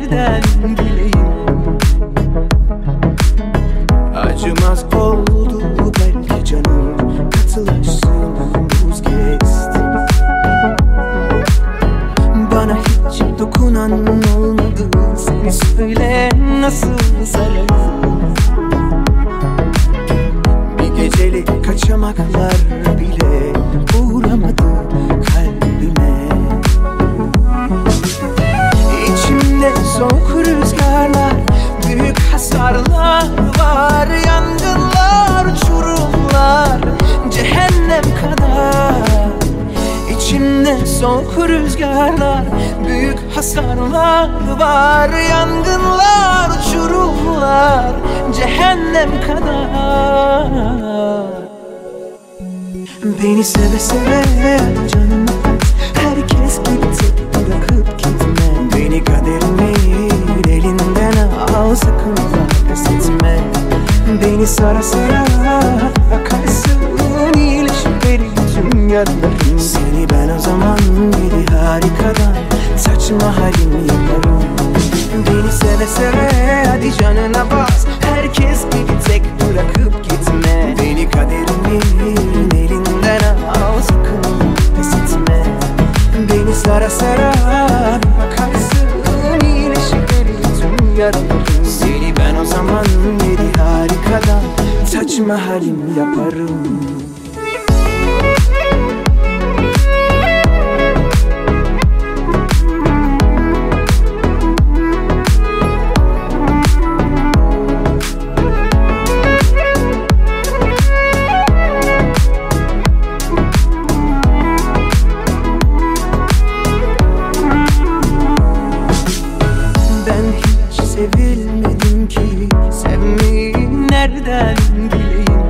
nereden bileyim? Acımaz oldu belki canım, katılaşsın buz kesti. Bana hiç dokunan olmadı, seni söyle nasıl sararım? Bir gecelik kaçamaklar bile uğramadı kalbime. İçimde soğuk rüzgarlar, büyük hasarlar var. Yangınlar, uçurumlar, cehennem kadar. İçimde soğuk rüzgarlar, büyük hasarlar var. Yangınlar, uçurumlar, cehennem kadar. Beni seve seve canım, herkes gibi tek bırakıp gitme. Beni kaderimin elinden al, sakın pes etme. Beni sara sara akarsın, iyileşip verir tüm yaralarım. Seni ben o zaman bir harikadan saçma halimi yaparım. Beni seve seve hadi canına bas, herkes gibi tek bırakıp gitme. Beni kaderimin elinden al, sakın pes etme. Beni sara sara akarsın, iyileşip verir tüm yaralarım. Seni ben o zaman bir harikadan saçma halimi yaparım. Sevilmedim ki, sevmeyi nereden bileyim?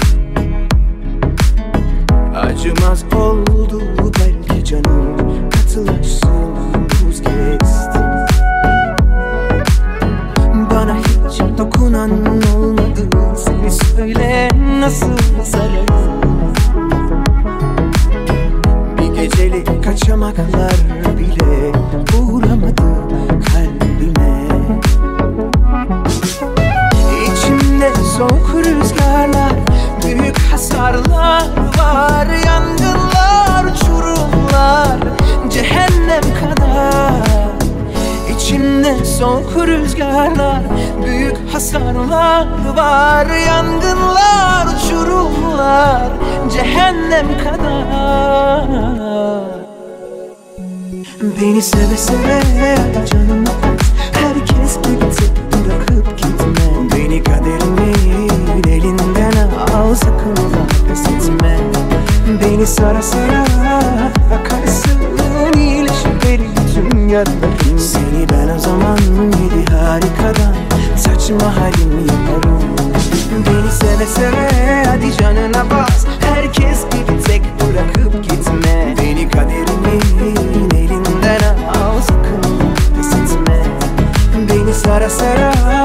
Acımaz oldu belki canım, katılaşsın buz kesti. Bana hiç dokunan olmadı, seni söyle nasıl sararım? Bir gecelik kaçamaklar bile uğramadı kalbime. İçimde soğuk rüzgarlar, büyük hasarlar var. Yangınlar, uçurumlar, cehennem kadar. İçimde soğuk rüzgarlar, büyük hasarlar var. Yangınlar, uçurumlar, cehennem kadar. Beni seve seve canım, herkes gibi tek bırakıp gitme. Beni kaderimin elinden al, sakın pes etme. Beni sara sara akarsın, iyileşip verir tüm yaralarım. Seni ben o zaman bir harikadan saçma halimi yaparım. Beni seve seve hadi canına bas, herkes gibi tek bırakıp gitme. Beni kaderimin elinden al, sakın pes etme. Beni sara sara